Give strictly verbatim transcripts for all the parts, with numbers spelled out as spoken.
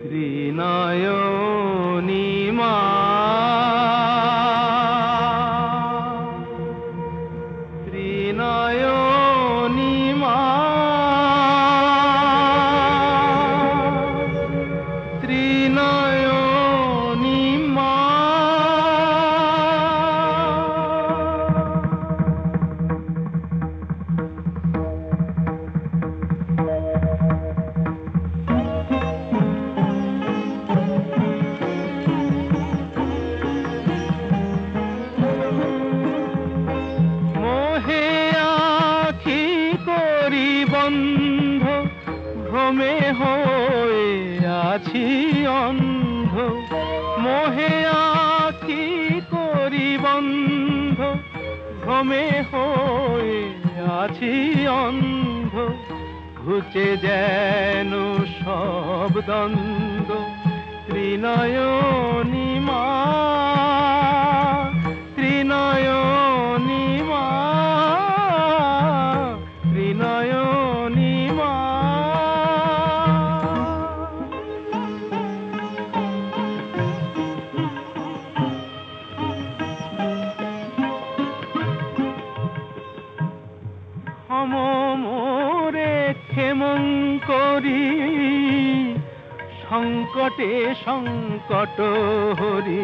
ত্রিনয়নী মা, ত্রিনয়নী মা, ত্রিনয়নী মা। বন্ধ ভ্রমে হয়ে আছি অন্ধ, মোহে আখি করি বন্ধ ভ্রমে হয়ে আছি অন্ধ। ঘুচে যেন সব দ্বন্দ্ব, ত্রিনয়নী মা, ত্রিনয়নী মা, ত্রিনয়নী মা। ক্ষম মোরে ক্ষেমঙ্করী, সংকটে সংকট হরি।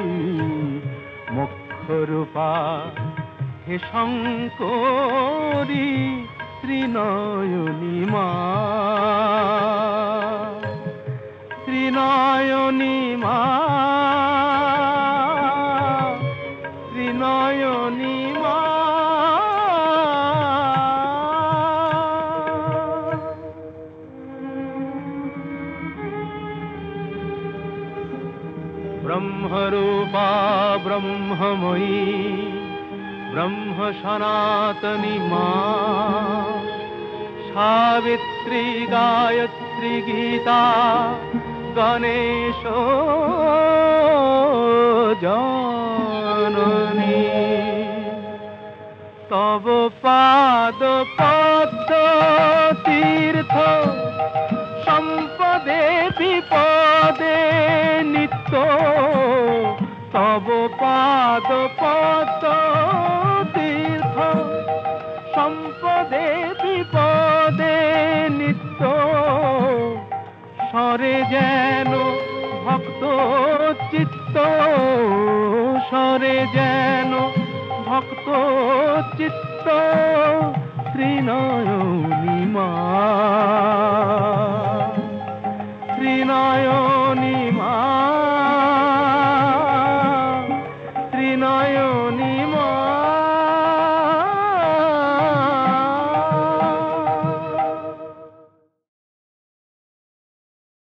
মোক্ষরূপা হে শঙ্করী, ত্রিনয়নী মা, ত্রিনয়নী মা, ত্রিনয়নী মা। ব্রহ্মরূপা ব্রহ্মময়ী, ব্রহ্ম সনাতনী মা, সাবিত্রী গায়ত্রী গীতা গণেশ জননী। তব পাদ পদ্ম তীর্থ, সম্পদে বিপদে নিত্য। তব পাদ পদ্ম তীর্থ, সম্পদে বিপদে নিত্য। সরে যেন ভক্ত চিত্ত, সরে যেন ভক্ত চিত্ত, ত্রিনয়নী মা, ত্রিনয়নী মা, ত্রিনয়নী